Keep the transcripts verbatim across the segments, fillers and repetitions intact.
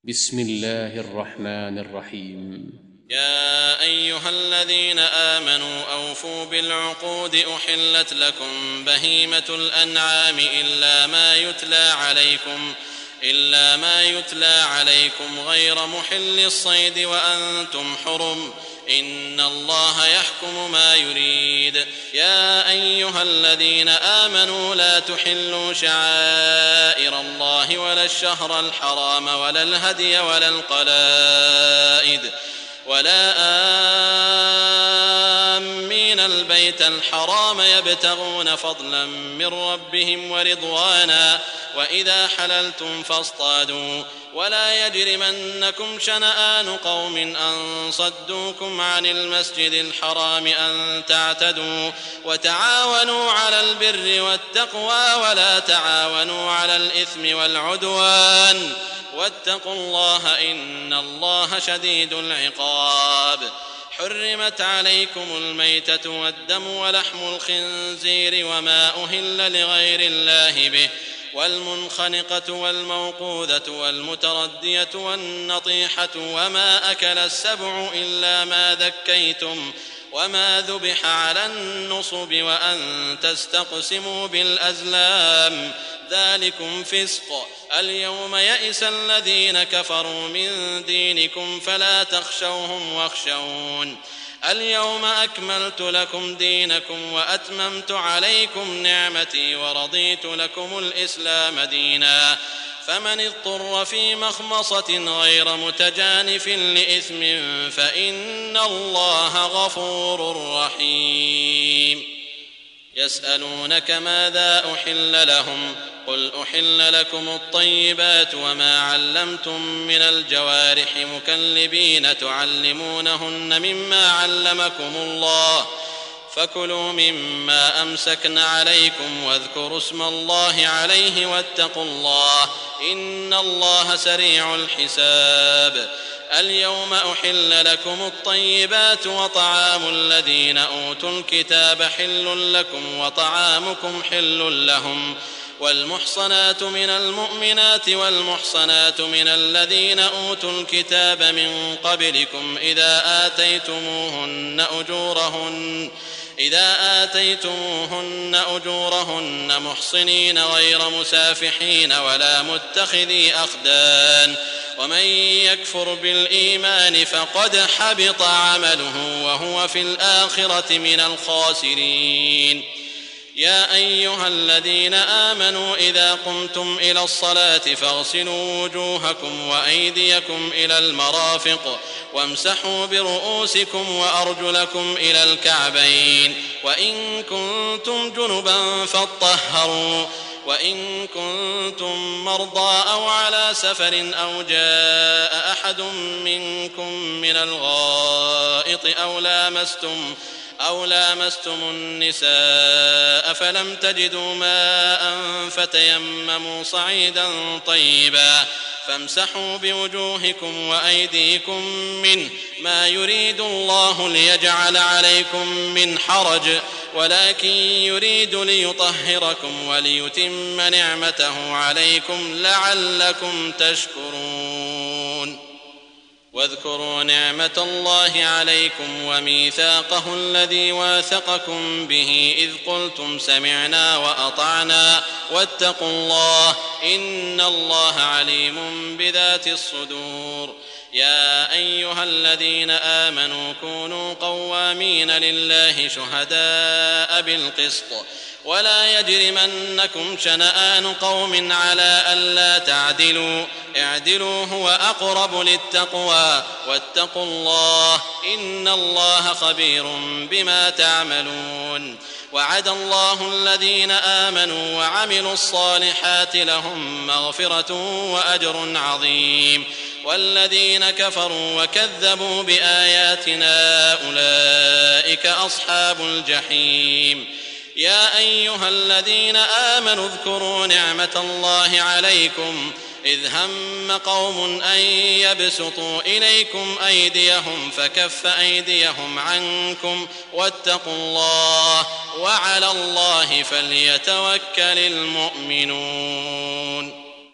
بسم الله الرحمن الرحيم. يا أيها الذين آمنوا أوفوا بالعقود أحلت لكم بهيمة الأنعام إلا ما يتلى عليكم إلا ما يتلى عليكم غير محل الصيد وأنتم حرم إن الله يحكم ما يريد. يا أيها الذين آمنوا لا تحلوا شعائر الله ولا الشهر الحرام ولا الهدي ولا القلائد ولا آمين البيت الحرام يبتغون فضلا من ربهم ورضوانا وإذا حللتم فاصطادوا ولا يجرمنكم شنآن قوم أن صدوكم عن المسجد الحرام أن تعتدوا وتعاونوا على البر والتقوى ولا تعاونوا على الإثم والعدوان واتقوا الله إن الله شديد العقاب. حرمت عليكم الميتة والدم ولحم الخنزير وما أهل لغير الله به والمنخنقة والموقوذة والمتردية والنطيحة وما أكل السبع إلا ما ذكيتم وما ذبح على النصب وأن تستقسموا بالأزلام ذلكم فسق. اليوم يئس الذين كفروا من دينكم فلا تخشوهم واخشون. اليوم أكملت لكم دينكم وأتممت عليكم نعمتي ورضيت لكم الإسلام دينا. فمن اضطر في مخمصة غير متجانف لإثم فإن الله غفور رحيم. يسألونك ماذا أحل لهم قل أحل لكم الطيبات وما علمتم من الجوارح مكلبين تعلمونهن مما علمكم الله فكلوا مما أمسكن عليكم واذكروا اسم الله عليه واتقوا الله إن الله سريع الحساب. اليوم أحل لكم الطيبات وطعام الذين أوتوا الكتاب حل لكم وطعامكم حل لهم والمحصنات من المؤمنات والمحصنات من الذين أوتوا الكتاب من قبلكم إذا آتيتموهن أجورهن إذا آتيتموهن أجورهن محصنين غير مسافحين ولا متخذي أخدان ومن يكفر بالإيمان فقد حبط عمله وهو في الآخرة من الخاسرين. يا أيها الذين آمنوا إذا قمتم إلى الصلاة فاغسلوا وجوهكم وأيديكم إلى المرافق وامسحوا برؤوسكم وأرجلكم إلى الكعبين وإن كنتم جنبا فاطهروا وإن كنتم مرضى أو على سفر أو جاء أحد منكم من الغائط أو لامستم أو لامستم النساء فلم تجدوا ماء فتيمموا صعيدا طيبا فامسحوا بوجوهكم وأيديكم منه ما يريد الله ليجعل عليكم من حرج ولكن يريد ليطهركم وليتم نعمته عليكم لعلكم تشكرون. واذكروا نعمة الله عليكم وميثاقه الذي واثقكم به إذ قلتم سمعنا وأطعنا واتقوا الله إن الله عليم بذات الصدور. يا أيها الذين آمنوا كونوا قوامين لله شهداء بالقسط ولا يجرمنكم شنآن قوم على ألا تعدلوا اعدلوا هو أقرب للتقوى واتقوا الله إن الله خبير بما تعملون. وعد الله الذين آمنوا وعملوا الصالحات لهم مغفرة وأجر عظيم والذين كفروا وكذبوا بآياتنا أولئك أصحاب الجحيم. يا أيها الذين آمنوا اذكروا نعمة الله عليكم إذ هم قوم أن يبسطوا إليكم أيديهم فكف أيديهم عنكم واتقوا الله وعلى الله فليتوكل المؤمنون.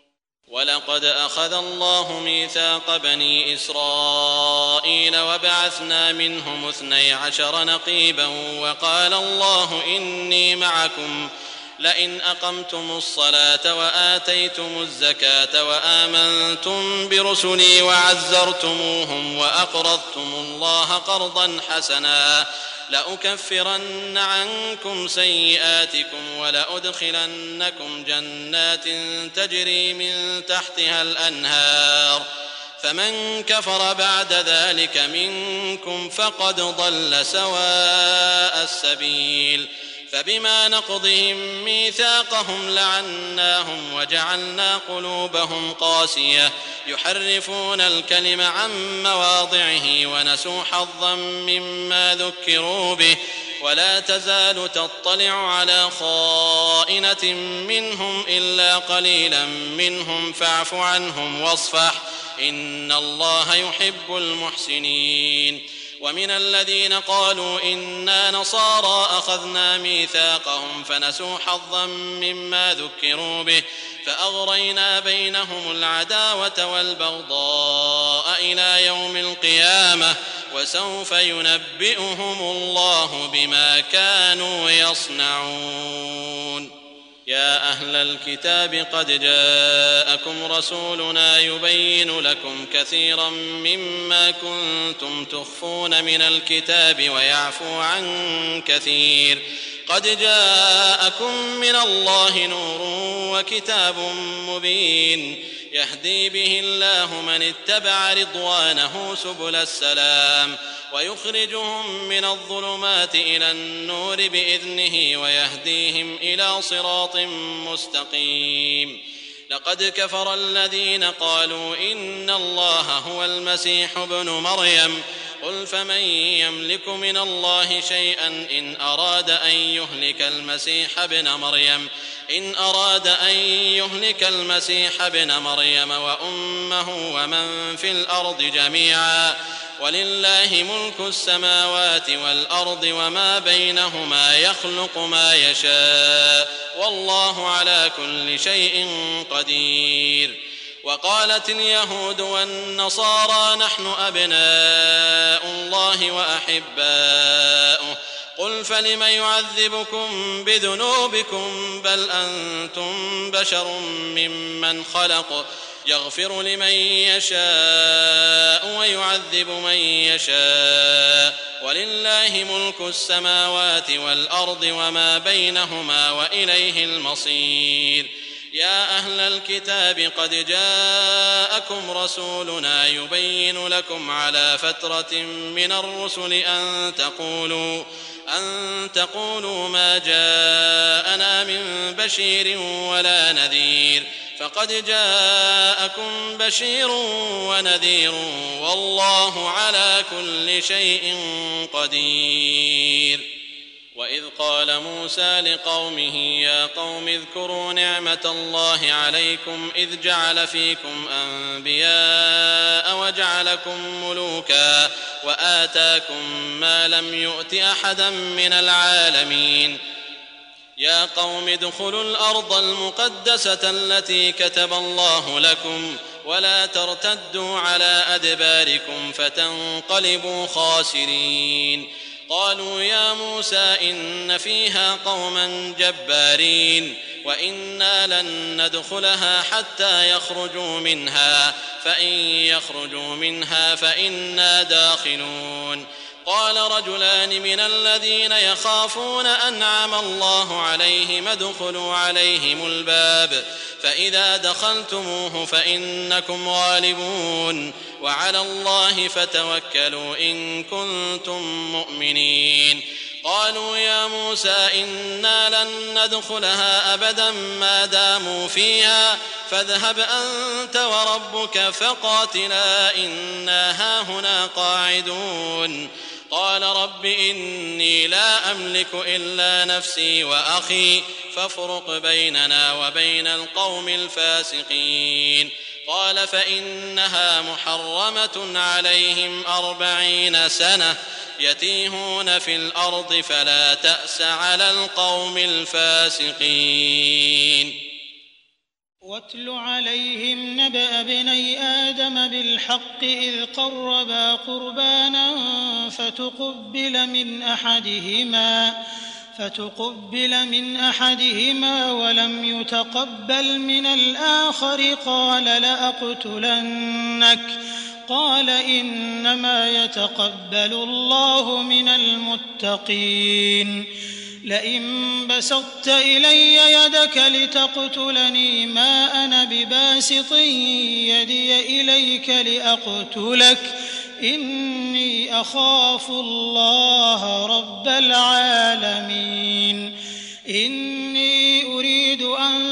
ولقد أخذ الله ميثاق بني إسرائيل وبعثنا منهم اثني عشر نقيبا وقال الله إني معكم لئن أقمتم الصلاة وآتيتم الزكاة وآمنتم برسلي وعزرتموهم وأقرضتم الله قرضا حسنا لأكفرن عنكم سيئاتكم ولأدخلنكم جنات تجري من تحتها الأنهار فمن كفر بعد ذلك منكم فقد ضل سواء السبيل فبما نقضهم ميثاقهم لعناهم وجعلنا قلوبهم قاسية يحرفون الكلم عن مواضعه ونسوا حظا مما ذكروا به ولا تزال تطلع على خائنة منهم إلا قليلا منهم فاعف عنهم واصفح إن الله يحب المحسنين ومن الذين قالوا إنا نصارى أخذنا ميثاقهم فنسوا حظا مما ذكروا به فأغرينا بينهم العداوة والبغضاء إلى يوم القيامة وسوف ينبئهم الله بما كانوا يصنعون. يا أهل الكتاب قد جاءكم رسولنا يبين لكم كثيرا مما كنتم تخفون من الكتاب ويعفو عن كثير قد جاءكم من الله نور وكتاب مبين يهدي به الله من اتبع رضوانه سبل السلام ويخرجهم من الظلمات إلى النور بإذنه ويهديهم إلى صراط مستقيم. لقد كفر الذين قالوا إن الله هو المسيح ابن مريم قل فمن يملك من الله شيئا إن أراد أن يهلك المسيح ابن مريم إن أراد أن يهلك المسيح ابن مريم وأمه ومن في الأرض جميعا ولله ملك السماوات والأرض وما بينهما يخلق ما يشاء والله على كل شيء قدير. وقالت اليهود والنصارى نحن أبناء الله وأحباؤه قل فلم يعذبكم بذنوبكم بل أنتم بشر ممن خلق يغفر لمن يشاء ويعذب من يشاء ولله ملك السماوات والأرض وما بينهما وإليه المصير. يا أهل الكتاب قد جاءكم رسولنا يبين لكم على فترة من الرسل أن تقولوا أن تقولوا ما جاءنا من بشير ولا نذير فقد جاءكم بشير ونذير والله على كل شيء قدير. وإذ قال موسى لقومه يا قوم اذكروا نعمة الله عليكم إذ جعل فيكم أنبياء وجعلكم ملوكا وآتاكم ما لم يؤت أحدا من العالمين. يا قوم ادخلوا الأرض المقدسة التي كتب الله لكم ولا ترتدوا على أدباركم فتنقلبوا خاسرين. قالوا يا موسى إن فيها قوما جبارين وإنا لن ندخلها حتى يخرجوا منها فإن يخرجوا منها فإنا داخلون. قال رجلان من الذين يخافون أنعم الله عليهم ادخلوا عليهم الباب فإذا دخلتموه فإنكم غالبون وعلى الله فتوكلوا إن كنتم مؤمنين. قالوا يا موسى إنا لن ندخلها أبدا ما داموا فيها فاذهب أنت وربك فقاتلا إنا هاهنا قاعدون. قال رب إني لا أملك إلا نفسي وأخي فافرق بيننا وبين القوم الفاسقين. قال فإنها محرمة عليهم أربعين سنة يتيهون في الأرض فلا تأس على القوم الفاسقين. واتل عليهم نبأ ابني آدم بالحق إذ قربا قربانا فتقبل من أحدهما فتقبل من أحدهما ولم يتقبل من الآخر قال لأقتلنك قال إنما يتقبل الله من المتقين لئن بسطت إلي يدك لتقتلني ما أنا بباسط يدي إليك لأقتلك إني أخاف الله رب العالمين إني أريد أن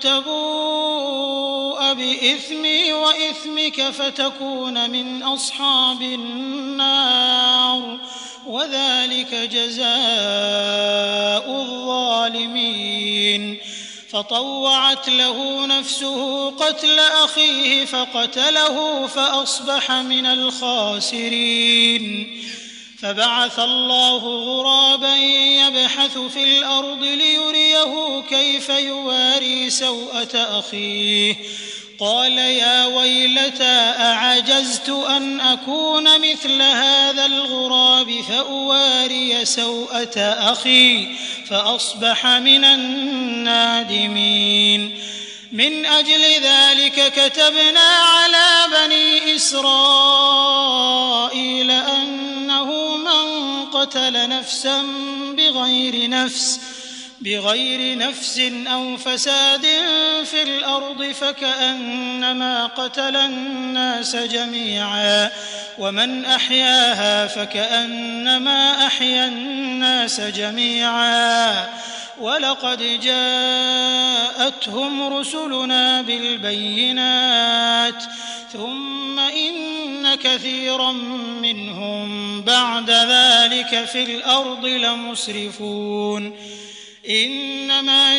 تبوء بإثمي وإثمك فتكون من أصحاب النار وذلك جزاء الظالمين فطوعت له نفسه قتل أخيه فقتله فأصبح من الخاسرين فبعث الله غرابا يبحث في الأرض ليريه كيف يواري سوءة أخيه قال يا ويلتى أعجزت أن أكون مثل هذا الغراب فأواري سوءة أخي فأصبح من النادمين من أجل ذلك كتبنا على بني إسرائيل أنه من قتل نفسا بغير نفس بغير نفس أو فساد في الأرض فكأنما قتل الناس جميعا ومن أحياها فكأنما أحيا الناس جميعا ولقد جاءتهم رسلنا بالبينات ثم إن كثيرا منهم بعد ذلك في الأرض لمسرفون إنما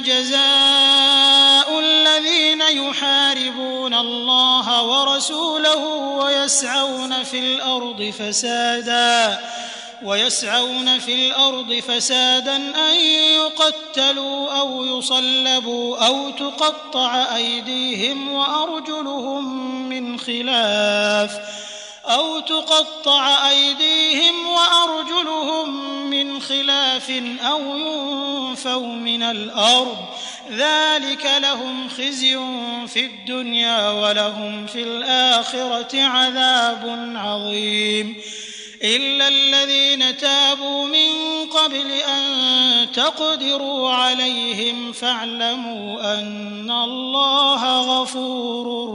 جزاء الذين يحاربون الله ورسوله ويسعون في الأرض فسادا ويسعون في الأرض فسادا أن يقتلوا أو يصلبوا أو تقطع أيديهم وأرجلهم من خلاف أو تقطع أيديهم وأرجلهم من خلاف أو ينفوا من الأرض ذلك لهم خزي في الدنيا ولهم في الآخرة عذاب عظيم إلا الذين تابوا من قبل أن تقدروا عليهم فاعلموا أن الله غفور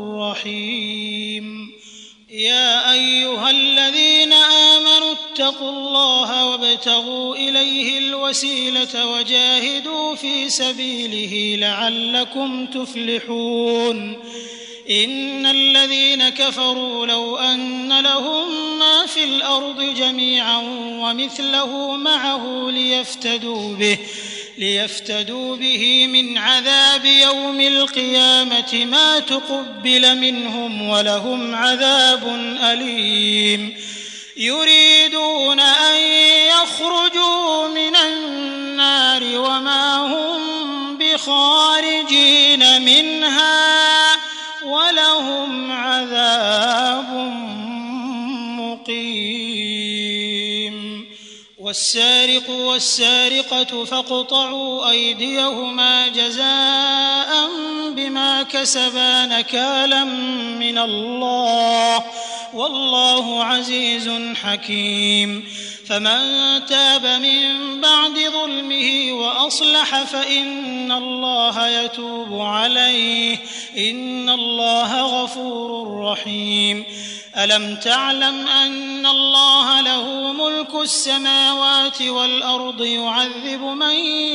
رحيم يا أيها الذين آمنوا اتقوا الله وابتغوا إليه الوسيلة وجاهدوا في سبيله لعلكم تفلحون إن الذين كفروا لو أن لهم ما في الأرض جميعا ومثله معه ليفتدوا به ليفتدوا به من عذاب يوم القيامة ما تقبل منهم ولهم عذاب أليم يريدون أن يخرجوا من النار وما هم بخارجين منها ولهم عذاب مقيم والسارق والسارقة فاقطعوا أيديهما جزاء بما كسبا نكالا من الله والله عزيز حكيم فمن تاب من بعد ظلمه وأصلح فإن الله يتوب عليه إن الله غفور رحيم ألم تعلم أن الله له ملك السماوات والأرض يعذب من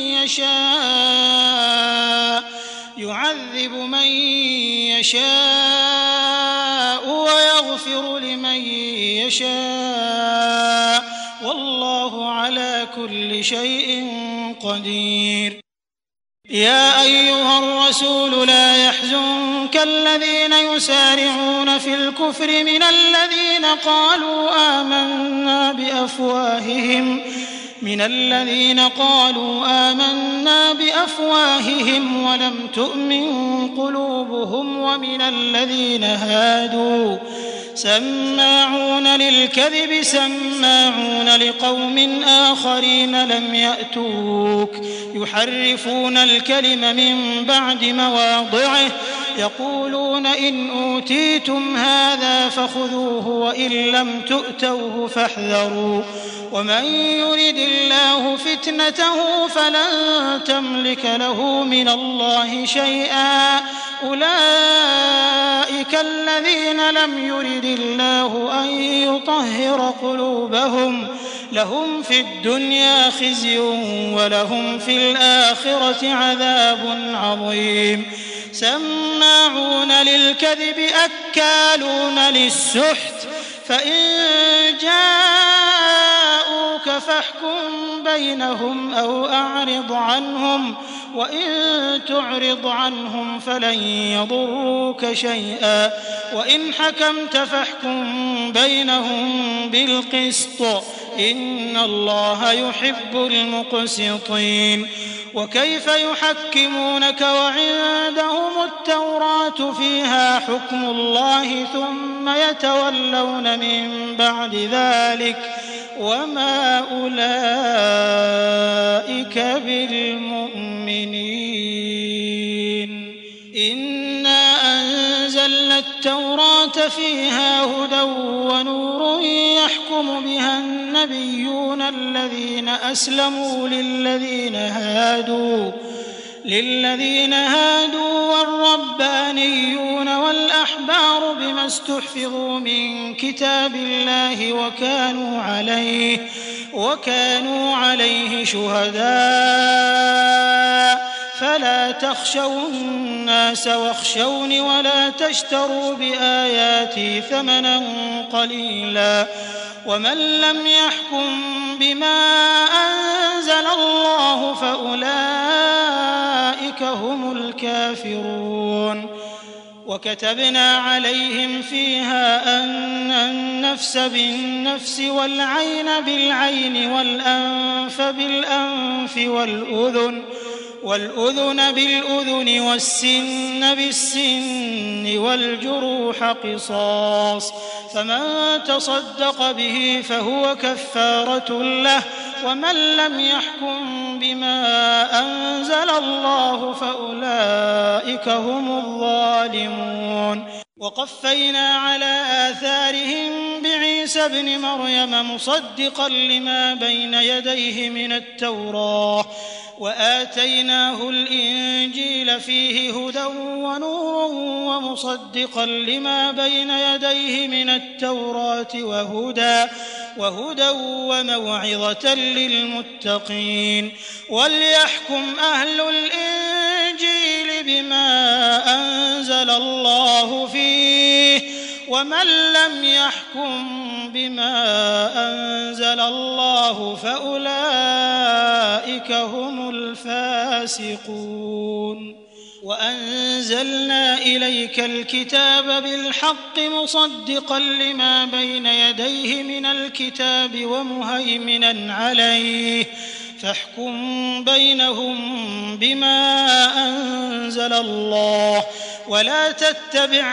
يشاء يعذب من يشاء ويغفر لمن يشاء والله على كل شيء قدير يا أيها الرسول لا يحزنك الذين يسارعون في الكفر من الذين قالوا آمنا بأفواههم من الذين قالوا آمنا بأفواههم ولم تؤمن قلوبهم ومن الذين هادوا سماعون للكذب سماعون لقوم آخرين لم يأتوك يحرفون الكلم من بعد مواضعه يقولون إن أوتيتم هذا فخذوه وإن لم تؤتوه فاحذروا ومن يرد الله فتنته فلن تملك له من الله شيئا أولئك الذين لم يرد الله أن يطهر قلوبهم لهم في الدنيا خزي ولهم في الآخرة عذاب عظيم سماعون للكذب أكالون للسحت فإن جاءوك فاحكم بينهم أو أعرض عنهم وإن تعرض عنهم فلن يضروك شيئا وإن حكمت فاحكم بينهم بالقسط إن الله يحب المقسطين وكيف يحكمونك وعندهم التوراة فيها حكم الله ثم يتولون من بعد ذلك وما أولئك بالمؤمنين إنا أنزلنا التوراة فيها هدى ونور يحكم بها النبيون الذين أسلموا للذين هادوا للذين هادوا والربانيون والأحبار بما استحفظوا من كتاب الله وكانوا عليه وكانوا عليه شهداء فلا تخشوا الناس واخشوني ولا تشتروا بآياتي ثمنا قليلا ومن لم يحكم بما أنزل الله فأولئك هم الكافرون وكتبنا عليهم فيها أن النفس بالنفس والعين بالعين والأنف بالأنف والأذن والأذن بالأذن والسن بالسن والجروح قصاص فمن تصدق به فهو كفارة له ومن لم يحكم بما أنزل الله فأولئك هم الظالمون وقفينا على آثارهم بعيسى ابن مريم مصدقا لما بين يديه من التوراة وآتيناه الإنجيل فيه هدى ونور ومصدقا لما بين يديه من التوراة وهدى وهدى وموعظة للمتقين وليحكم أهل الإنجيل بما أنزل الله فيه ومن لم يحكم بما أنزل الله فأولئك هم الفاسقون وأنزلنا إليك الكتاب بالحق مصدقا لما بين يديه من الكتاب ومهيمنا عليه فاحكم بينهم بما أنزل الله ولا تتبع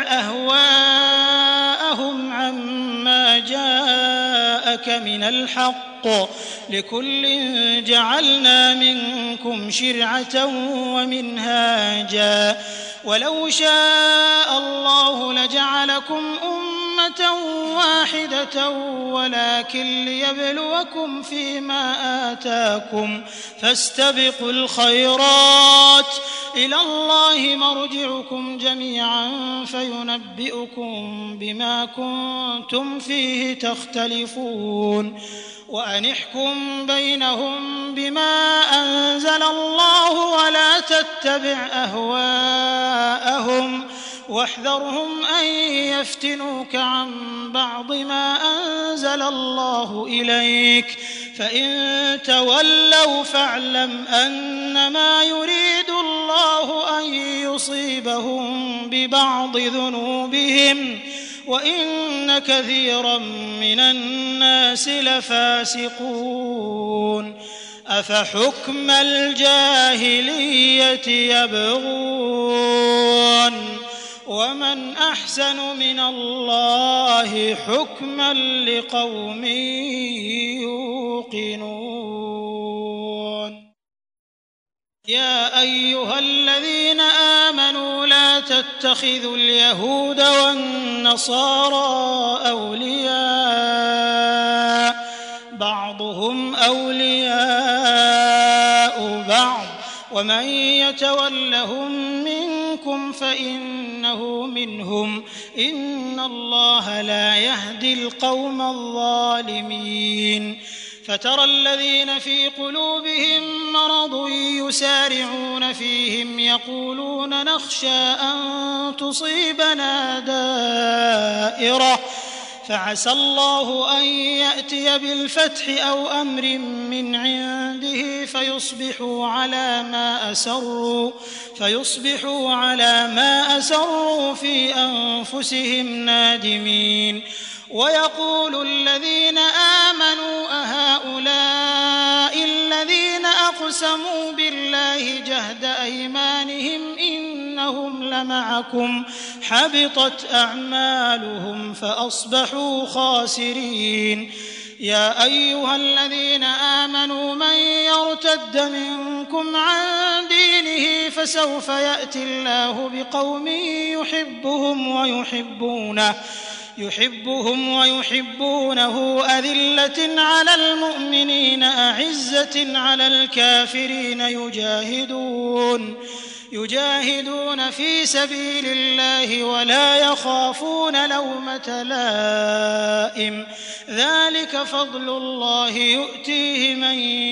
أهواءهم عما جاءك من الحق لكل جعلنا منكم شرعة ومنهاجا ولو شاء الله لجعلكم أمة واحدة ولكن ليبلوكم فيما آتاكم فاستبقوا الخيرات إلى الله مرجعكم جميعا فينبئكم بما كنتم فيه تختلفون وأن احكم بينهم بما أنزل الله ولا تتبع أهواءهم واحذرهم أن يفتنوك عن بعض ما أنزل الله إليك فإن تولوا فاعلم أنما يريد الله أن يصيبهم ببعض ذنوبهم وإن كثيرا من الناس لفاسقون أفحكم الجاهلية يبغون ومن أحسن من الله حكما لقوم يوقنون يا أيها الذين آمنوا لا تتخذوا اليهود والنصارى أولياء بعضهم أولياء بعض ومن يتولهم منكم فإنه منهم إن الله لا يهدي القوم الظالمين فترى الذين في قلوبهم مرض يسارعون فيهم يقولون نخشى أن تصيبنا دائرة فعسى الله أن يأتي بالفتح أو أمر من عنده فيصبحوا على ما أسروا فيصبحوا على ما أسروا في أنفسهم نادمين ويقول الذين آمنوا أهؤلاء الذين أقسموا بالله جهد أيمانهم إنهم لمعكم حبطت أعمالهم فأصبحوا خاسرين يا أيها الذين آمنوا من يرتد منكم عن دينه فسوف يأتي الله بقوم يحبهم ويحبونه يحبهم ويحبونه أذلة على المؤمنين أعزة على الكافرين يجاهدون يجاهدون في سبيل الله ولا يخافون لومة لائم ذلك فضل الله يؤتيه من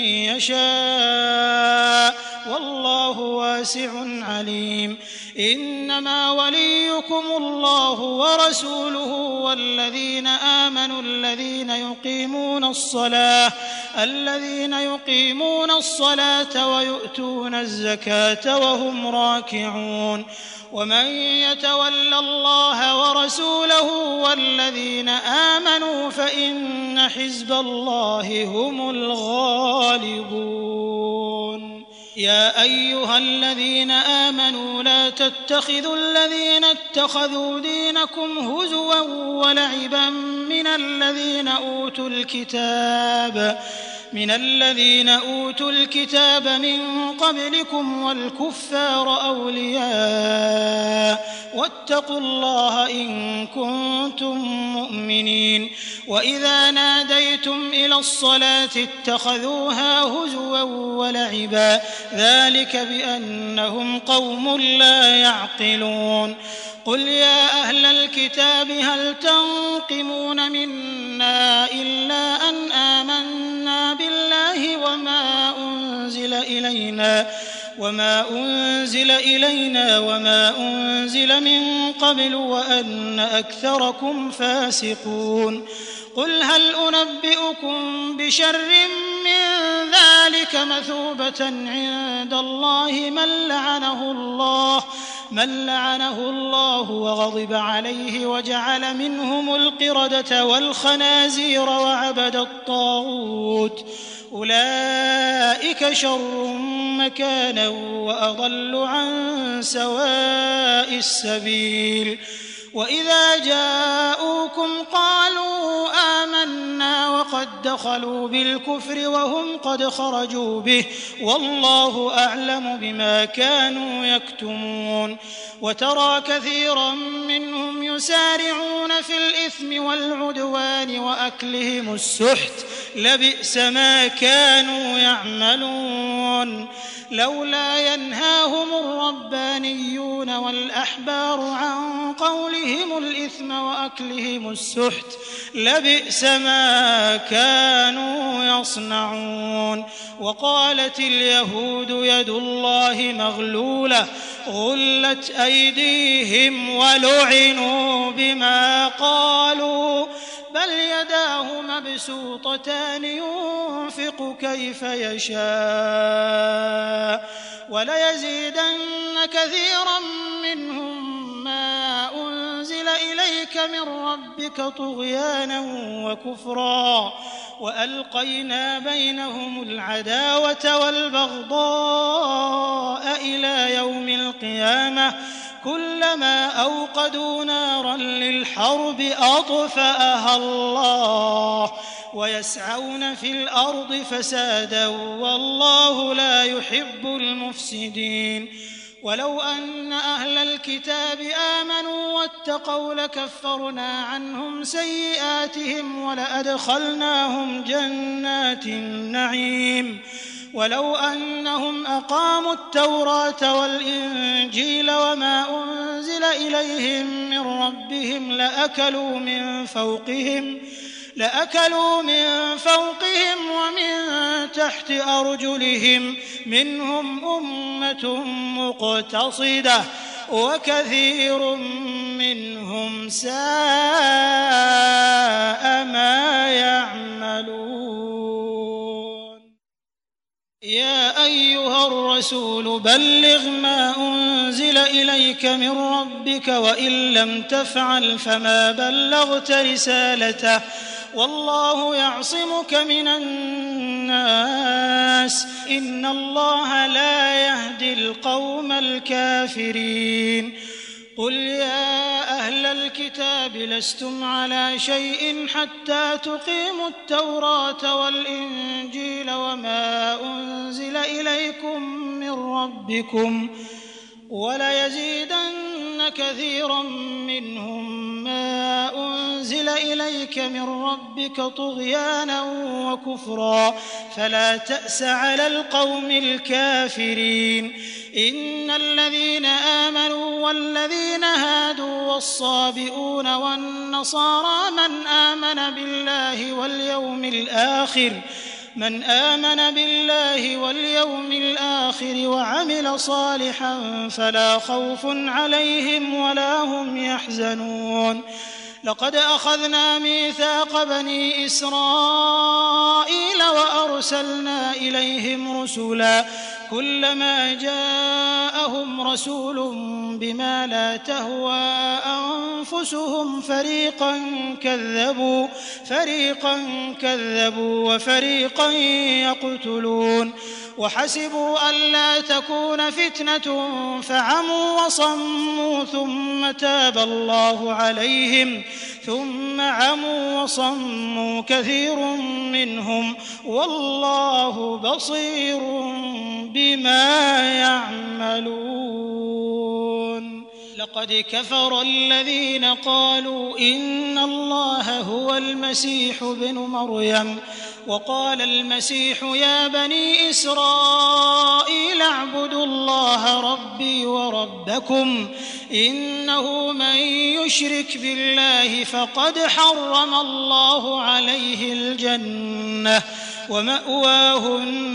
يشاء والله واسع عليم إنما وليكم الله ورسوله والذين آمنوا الذين يقيمون الصلاة الذين يقيمون الصلاة ويؤتون الزكاة وهم راكعون ومن يتول الله ورسوله والذين آمنوا فإن حزب الله هم الغالبون يا أيها الذين آمنوا لا تتخذوا الذين اتخذوا دينكم هزوا ولعبا من الذين أوتوا الكتاب من الذين أوتوا الكتاب من قبلكم والكفار أولياء واتقوا الله إن كنتم مؤمنين وإذا ناديتم إلى الصلاة اتخذوها هزوا ولعبا ذلك بأنهم قوم لا يعقلون قل يا أهل الكتاب هل تنقمون منا إلا أن آمنا بالله وما أنزل إلينا وما أنزل إلينا وما أنزل من قبل وأن أكثركم فاسقون قل هل أنبئكم بشر من ذلك مثوبة عند الله من لعنه الله من لعنه الله وغضب عليه وجعل منهم القردة والخنازير وعبد الطاغوت أولئك شر مكانا وأضل عن سواء السبيل وإذا جاءوكم قالوا آمنا وقد دخلوا بالكفر وهم قد خرجوا به والله أعلم بما كانوا يكتمون وترى كثيرا منهم يسارعون في الإثم والعدوان وأكلهم السحت لبئس ما كانوا يعملون لولا ينهاهم الربانيون والأحبار عن قولهم الإثم وأكلهم السحت لبئس ما كانوا يصنعون وقالت اليهود يد الله مغلولة غلت أيديهم ولعنوا بما قالوا بل يداه مبسوطتان ينفق كيف يشاء وليزيدن كثيرا منهم ما أنزل أنزل إليك من ربك طغيانا وكفرا وألقينا بينهم العداوة والبغضاء إلى يوم القيامة كلما أوقدوا نارا للحرب أطفأها الله ويسعون في الأرض فسادا والله لا يحب المفسدين ولو أن أهل الكتاب آمنوا واتقوا لكفرنا عنهم سيئاتهم ولأدخلناهم جنات النعيم ولو أنهم أقاموا التوراة والإنجيل وما أنزل إليهم من ربهم لأكلوا من فوقهم لأكلوا من فوقهم ومن تحت أرجلهم منهم أمة مقتصدة وكثير منهم ساء ما يعملون. يا أيها الرسول بلغ ما أنزل إليك من ربك وإن لم تفعل فما بلغت رسالته والله يعصمك من الناس إن الله لا يهدي القوم الكافرين. قل يا أهل الكتاب لستم على شيء حتى تقيموا التوراة والإنجيل وما أنزل إليكم من ربكم وليزيدن كثيرا منهم ما أنزل إليك من ربك طغيانا وكفرا فلا تأس على القوم الكافرين. إن الذين آمنوا والذين هادوا والصابئون والنصارى من آمن بالله واليوم الآخر من آمن بالله واليوم الآخر وعمل صالحا فلا خوف عليهم ولا هم يحزنون. لقد أخذنا ميثاق بني إسرائيل وأرسلنا إليهم رسلا كلما جاءهم رسول بما لا تهوى أنفسهم فريقا كذبوا فريقا كذبوا وفريقا يقتلون وحسبوا ألا تكون فتنة فعموا وصموا ثم تاب الله عليهم ثم عموا وصموا كثير منهم والله بصير بما يعملون. لقد كفر الذين قالوا إن الله هو المسيح ابن مريم وقال المسيح يا بني إسرائيل اعبدوا الله ربي وربكم إنه من يشرك بالله فقد حرم الله عليه الجنة ومأواه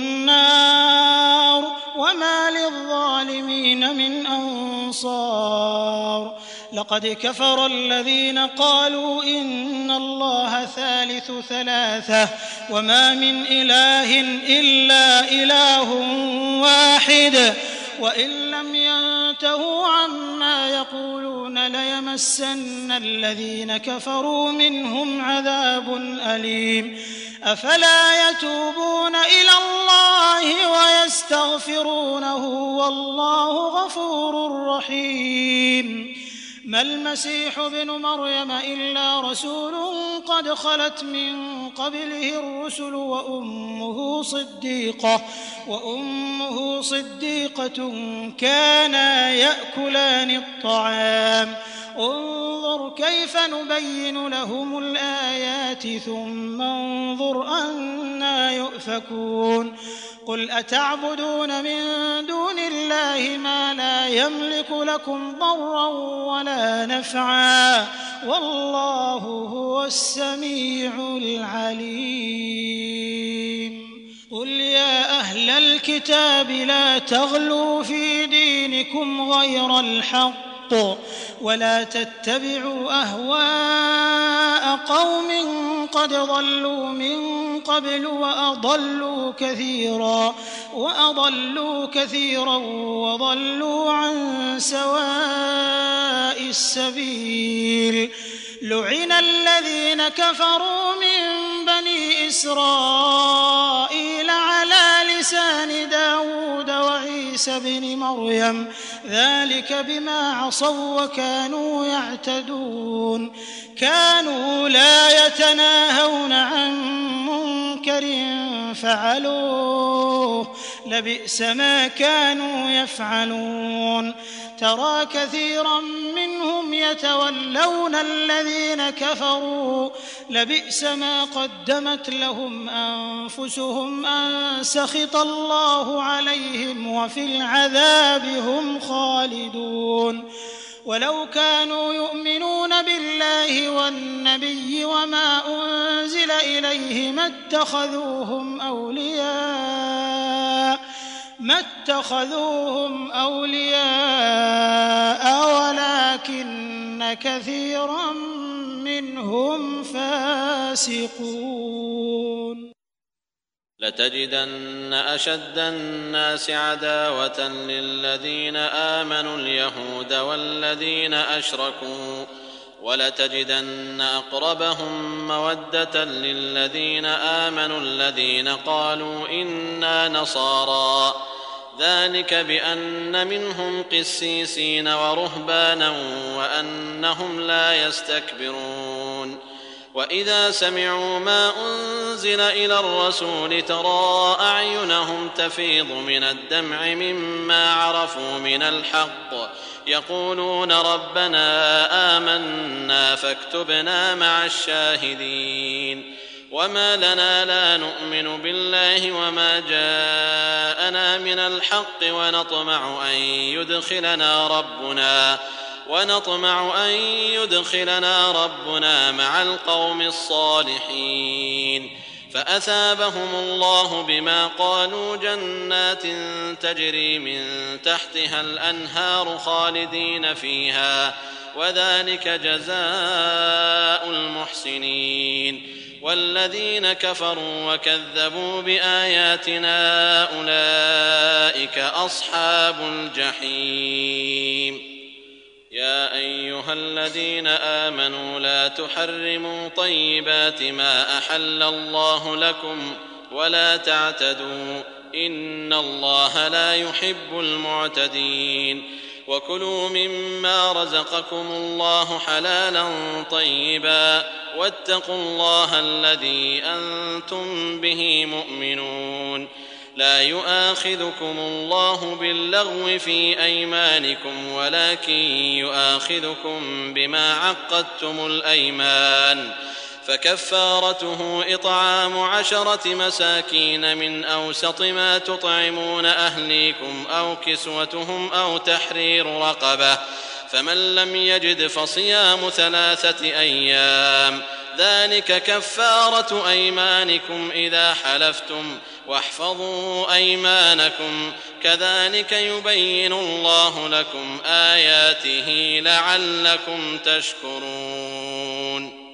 النار وما للظالمين من أنصار. لقد كفر الذين قالوا إن الله ثالث ثلاثة وما من إله إلا إله واحد وإن لم ينتهوا عما يقولون ليمسن الذين كفروا منهم عذاب أليم. أفلا يتوبون إلى الله ويستغفرونه والله غفور رحيم. ما المسيح ابن مريم إلا رسول قد خلت من قبله الرسل وأمه صديقة وأمه صديقة كانا يأكلان الطعام انظر كيف نبين لهم الآيات ثم انظر أنى يؤفكون. قل أتعبدون من دون الله ما لا يملك لكم ضرا ولا نفعا والله هو السميع العليم. قل يا أهل الكتاب لا تغلوا في دينكم غير الحق ولا تتبعوا أهواء قوم قد ضلوا من قبل وأضلوا كثيرا وأضلوا كثيرا وضلوا عن سواء السبيل لعن الذين كفروا من بني إسرائيل على لسان داود وعيسى بن مريم ذلك بما عصوا وكانوا يعتدون كانوا لا يتناهون عن منكر فعلوه لبئس ما كانوا يفعلون ترى كثيرا منهم يتولون الذين كفروا لبئس ما قدمت لهم أنفسهم أن سخط الله عليهم وفي العذاب هم خالدون ولو كانوا يؤمنون بالله والنبي وما أنزل إليه ما اتخذوهم أولياء ما اتخذوهم أولياء ولكن كثيرا منهم فاسقون لتجدن أشد الناس عداوة للذين آمنوا اليهود والذين أشركوا ولتجدن أقربهم مودة للذين آمنوا الذين قالوا إنا نصارى ذلك بأن منهم قسيسين ورهبانا وأنهم لا يستكبرون وإذا سمعوا ما أنزل إلى الرسول ترى أعينهم تفيض من الدمع مما عرفوا من الحق يقولون ربنا آمنا فاكتبنا مع الشاهدين وما لنا لا نؤمن بالله وما جاءنا من الحق ونطمع أن يدخلنا ربنا ونطمع أن يدخلنا ربنا مع القوم الصالحين فأثابهم الله بما قالوا جنات تجري من تحتها الأنهار خالدين فيها وذلك جزاء المحسنين والذين كفروا وكذبوا بآياتنا أولئك أصحاب الجحيم يا أيها الذين آمنوا لا تحرموا طيبات ما أحل الله لكم ولا تعتدوا إن الله لا يحب المعتدين وكلوا مما رزقكم الله حلالا طيبا واتقوا الله الذي أنتم به مؤمنون لا يؤاخذكم الله باللغو في أيمانكم ولكن يؤاخذكم بما عقدتم الأيمان فكفارته إطعام عشرة مساكين من أوسط ما تطعمون أهليكم أو كسوتهم أو تحرير رقبة فمن لم يجد فصيام ثلاثة أيام ذلك كفارة أيمانكم إذا حلفتم واحفظوا أيمانكم كذلك يبين الله لكم آياته لعلكم تشكرون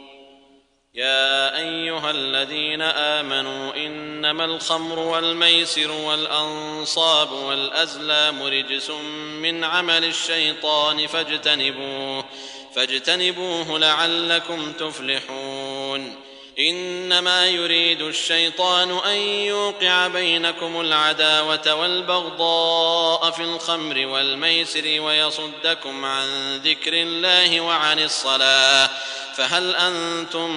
يا أيها الذين آمنوا إنما الخمر والميسر والأنصاب والأزلام رجس من عمل الشيطان فاجتنبوه فاجتنبوه لعلكم تفلحون إنما يريد الشيطان أن يوقع بينكم العداوة والبغضاء في الخمر والميسر ويصدكم عن ذكر الله وعن الصلاة فهل أنتم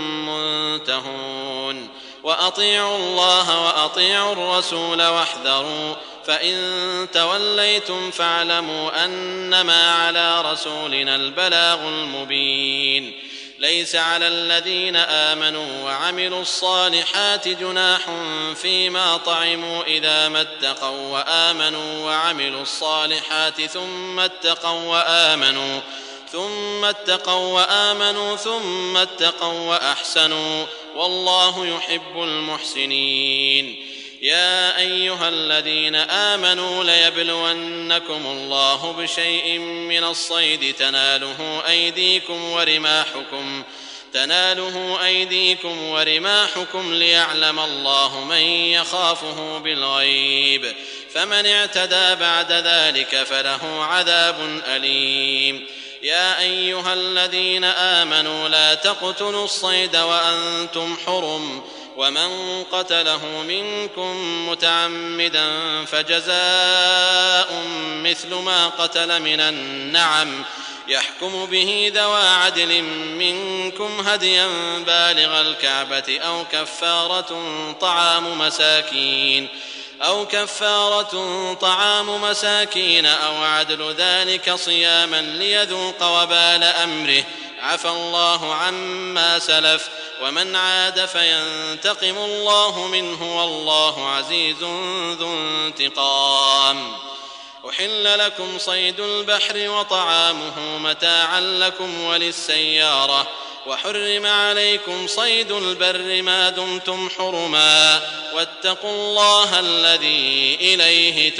منتهون وأطيعوا الله وأطيعوا الرسول واحذروا فإن توليتم فاعلموا أنما على رسولنا البلاغ المبين ليس على الذين آمنوا وعملوا الصالحات جناح فيما طعموا إذا ما اتقوا وآمنوا وعملوا الصالحات ثم اتقوا وآمنوا ثم اتقوا وآمنوا ثم اتقوا وأحسنوا والله يحب المحسنين يا أيها الذين آمنوا ليبلونكم الله بشيء من الصيد تناله أيديكم ورماحكم تناله أيديكم ورماحكم ليعلم الله من يخافه بالغيب فمن اعتدى بعد ذلك فله عذاب أليم يا أيها الذين آمنوا لا تقتلوا الصيد وأنتم حرم ومن قتله منكم متعمدا فجزاء مثل ما قتل من النعم يحكم به ذوى عدل منكم هديا بالغ الكعبة أو كفارة طعام مساكين أو كفارة طعام مساكين أو عدل ذلك صياما ليذوق وبال أمره عفى الله عما سلف ومن عاد فينتقم الله منه والله عزيز ذو انتقام. أحل لكم صيد البحر وطعامه متاعا لكم وللسيارة وحرم عليكم صيد البر ما دمتم حرما واتقوا الله الذي إليه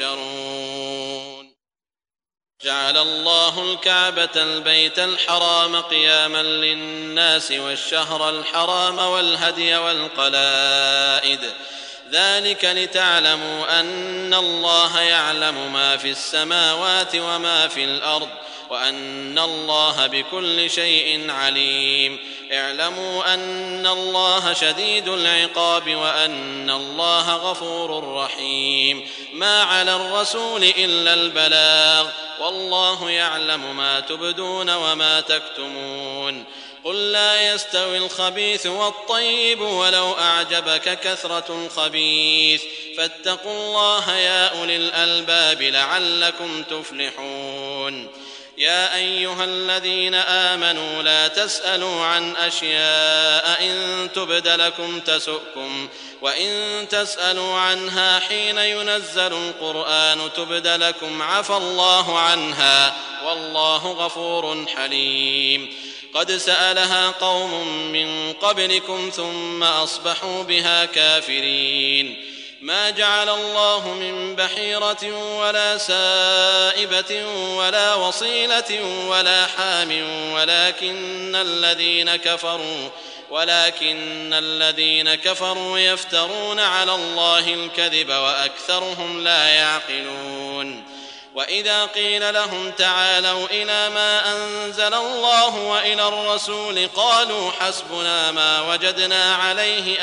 تحشرون. جعل الله الكعبة البيت الحرام قياما للناس والشهر الحرام والهدي والقلائد ذلك لتعلموا أن الله يعلم ما في السماوات وما في الأرض وأن الله بكل شيء عليم. اعلموا أن الله شديد العقاب وأن الله غفور رحيم. ما على الرسول إلا البلاغ والله يعلم ما تبدون وما تكتمون. قل لا يستوي الخبيث والطيب ولو أعجبك كثرة الخبيث فاتقوا الله يا أولي الألباب لعلكم تفلحون. يا أيها الذين آمنوا لا تسألوا عن أشياء إن تبد لكم تسؤكم وإن تسألوا عنها حين ينزل القرآن تبد لكم عفى الله عنها والله غفور حليم. قد سألها قوم من قبلكم ثم أصبحوا بها كافرين. ما جعل الله من بحيرة ولا سائبة ولا وصيلة ولا حام ولكن الذين كفروا ولكن الذين كفروا يفترون على الله الكذب وأكثرهم لا يعقلون. وإذا قيل لهم تعالوا إلى ما أنزل الله وإلى الرسول قالوا حسبنا ما وجدنا عليه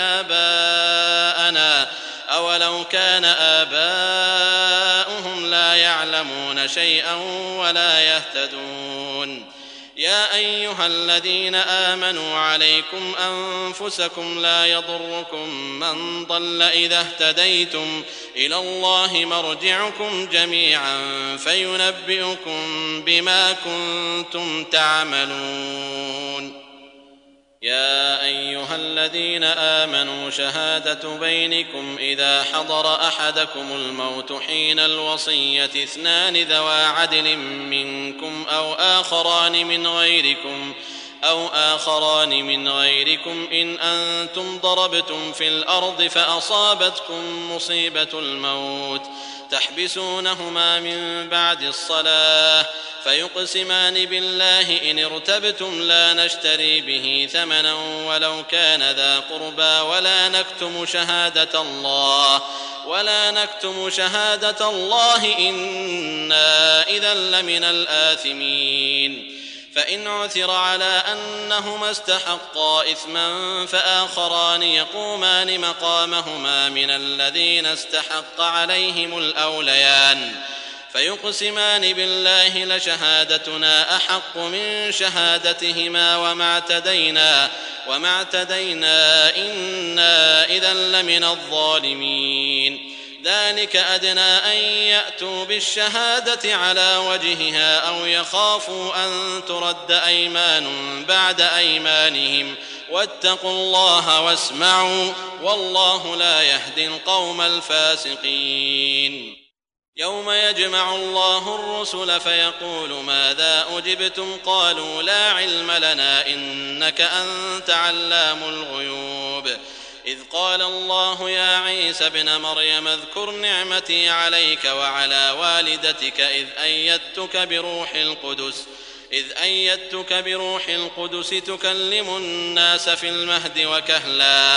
آباءنا أولو كان آباؤهم لا يعلمون شيئا ولا يهتدون. يا أيها الذين آمنوا عليكم أنفسكم لا يضركم من ضل إذا اهتديتم إلى الله مرجعكم جميعا فينبئكم بما كنتم تعملون. يا أيها الذين آمنوا شهادة بينكم إذا حضر أحدكم الموت حين الوصية اثنان ذوى عدل منكم أو آخران من غيركم أو آخران من غيركم إن أنتم ضربتم في الأرض فأصابتكم مصيبة الموت تحبسونهما من بعد الصلاة فيقسمان بالله إن ارتبتم لا نشتري به ثمنا ولو كان ذا قربى ولا نكتم شهادة الله ولا نكتم شهادة الله إنا إذا لمن الآثمين. فإن عثر على أنهما استحقا إثما فآخران يقومان مقامهما من الذين استحق عليهم الأوليان فيقسمان بالله لشهادتنا أحق من شهادتهما وما اعتدينا وما اعتدينا إنا إذا لمن الظالمين. ذلك أدنى أن يأتوا بالشهادة على وجهها أو يخافوا أن ترد أيمان بعد أيمانهم واتقوا الله واسمعوا والله لا يهدي القوم الفاسقين. يوم يجمع الله الرسل فيقول ماذا أجبتم قالوا لا علم لنا إنك أنت علام الغيوب. إذ قال الله يا عيسى ابن مريم اذكر نعمتي عليك وعلى والدتك إذ أيدتك بروح القدس إذ أيدتك بروح القدس تكلم الناس في المهد وكهلا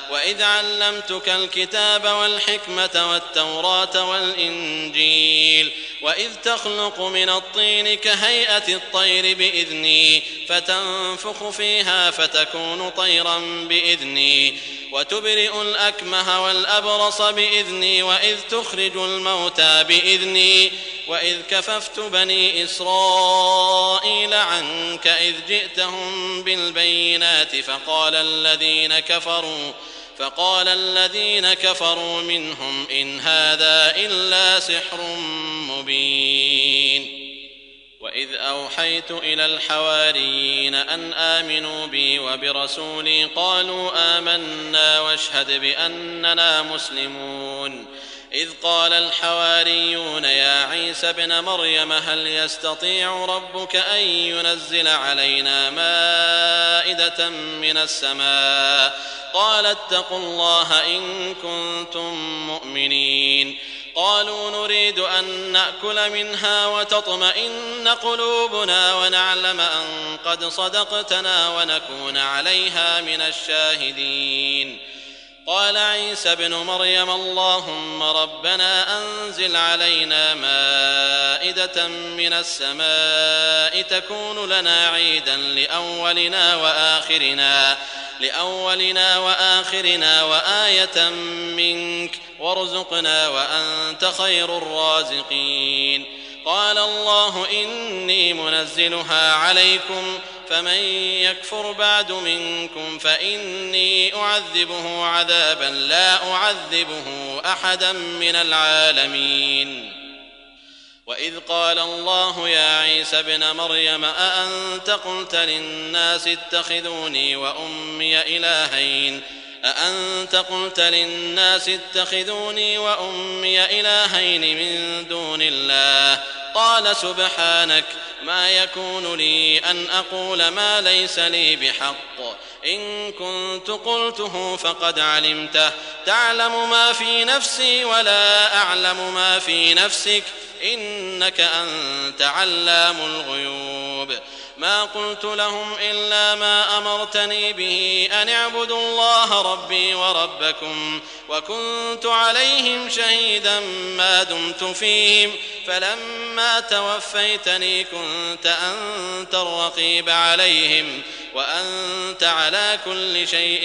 وإذ علمتك الكتاب والحكمة والتوراة والإنجيل وإذ تخلق من الطين كهيئة الطير بإذني فتنفخ فيها فتكون طيرا بإذني وتبرئ الأكمه والأبرص بإذني وإذ تخرج الموتى بإذني وإذ كففت بني إسرائيل عنك إذ جئتهم بالبينات فقال الذين كفروا فقال الذين كفروا منهم إن هذا إلا سحر مبين وإذ أوحيت إلى الحواريين أن آمنوا بي وبرسولي قالوا آمنا واشهد بأننا مسلمون إذ قال الحواريون يا عيسى ابن مريم هل يستطيع ربك أن ينزل علينا مائدة من السماء قال اتقوا الله إن كنتم مؤمنين قالوا نريد أن نأكل منها وتطمئن قلوبنا ونعلم أن قد صدقتنا ونكون عليها من الشاهدين قال عيسى ابن مريم اللهم ربنا أنزل علينا مائدة من السماء تكون لنا عيدا لأولنا وآخرنا لأولنا وآخرنا وآية منك وارزقنا وأنت خير الرازقين قال الله إني منزلها عليكم فمن يكفر بعد منكم فإني أعذبه عذابا لا أعذبه أحدا من العالمين وإذ قال الله يا عيسى ابن مريم أأنت قلت للناس اتخذوني وأمي إلهين أأنت قلت للناس اتخذوني وأمي إلهين من دون الله قال سبحانك ما يكون لي أن أقول ما ليس لي بحق إن كنت قلته فقد علمته تعلم ما في نفسي ولا أعلم ما في نفسك إنك أنت علام الغيوب ما قلت لهم إلا ما أمرتني به أن اعبدوا الله ربي وربكم وكنت عليهم شهيدا ما دمت فيهم فلما توفيتني كنت أنت الرقيب عليهم وأنت على كل شيء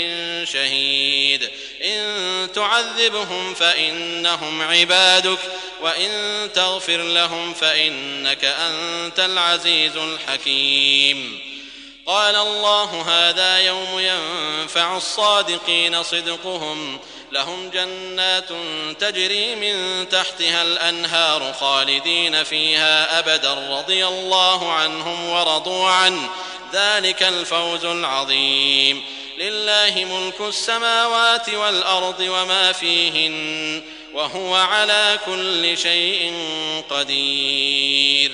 شهيد إن تعذبهم فإنهم عبادك وإن تغفر لهم فإنك أنت العزيز الحكيم قال الله هذا يوم ينفع الصادقين صدقهم لهم جنات تجري من تحتها الأنهار خالدين فيها أبدا رضي الله عنهم ورضوا عنه ذلك الفوز العظيم لله ملك السماوات والأرض وما فيهن وهو على كل شيء قدير